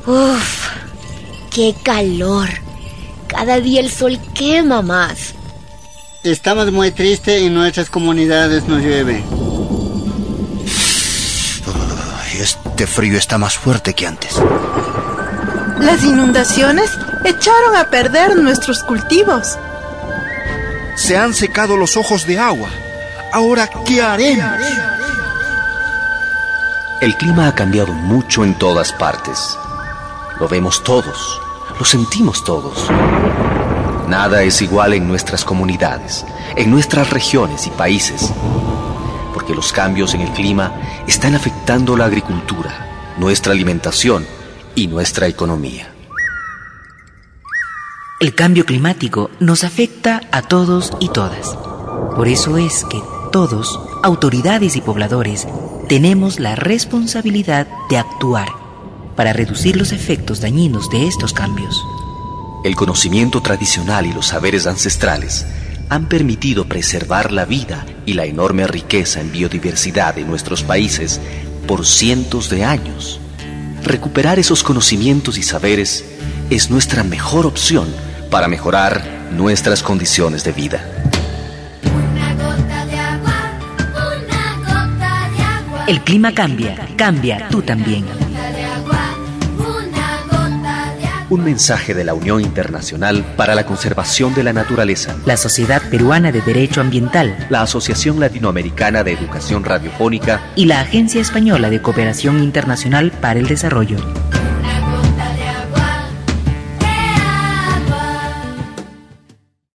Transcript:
Uf, qué calor. Cada día el sol quema más. Estamos muy tristes y en nuestras comunidades no llueve. Este frío está más fuerte que antes. Las inundaciones echaron a perder nuestros cultivos. Se han secado los ojos de agua. Ahora, ¿qué haremos? El clima ha cambiado mucho en todas partes. Lo vemos todos, lo sentimos todos. Nada es igual en nuestras comunidades, en nuestras regiones y países, porque los cambios en el clima están afectando la agricultura, nuestra alimentación y nuestra economía. El cambio climático nos afecta a todos y todas. Por eso es que todos, autoridades y pobladores, tenemos la responsabilidad de actuar para reducir los efectos dañinos de estos cambios. El conocimiento tradicional y los saberes ancestrales han permitido preservar la vida y la enorme riqueza en biodiversidad de nuestros países por cientos de años. Recuperar esos conocimientos y saberes es nuestra mejor opción para mejorar nuestras condiciones de vida. Una gota de agua, una gota de agua. El clima cambia, cambia tú también. Un mensaje de la Unión Internacional para la Conservación de la Naturaleza, la Sociedad Peruana de Derecho Ambiental, la Asociación Latinoamericana de Educación Radiofónica y la Agencia Española de Cooperación Internacional para el Desarrollo.